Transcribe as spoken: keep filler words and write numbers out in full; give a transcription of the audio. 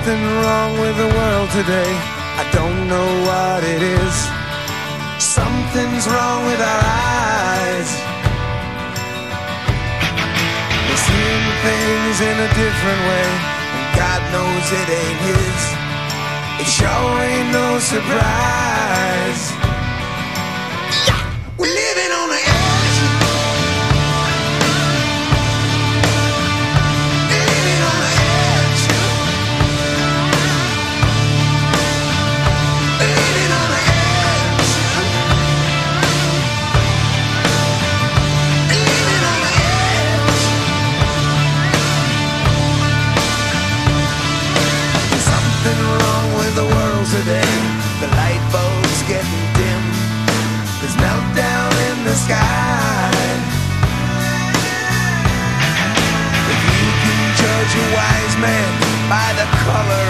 something wrong with the world today. I don't know what it is. Something's wrong with our eyes. We're seeing things in a different way, and God knows it ain't his. It sure ain't no surprise. Yeah! We're living on the edge. Living on the edge. Living on the edge. Living on the edge. There's something wrong with the world today. The light bulb's getting dim. There's meltdown in the sky. If you can judge a wise man by the color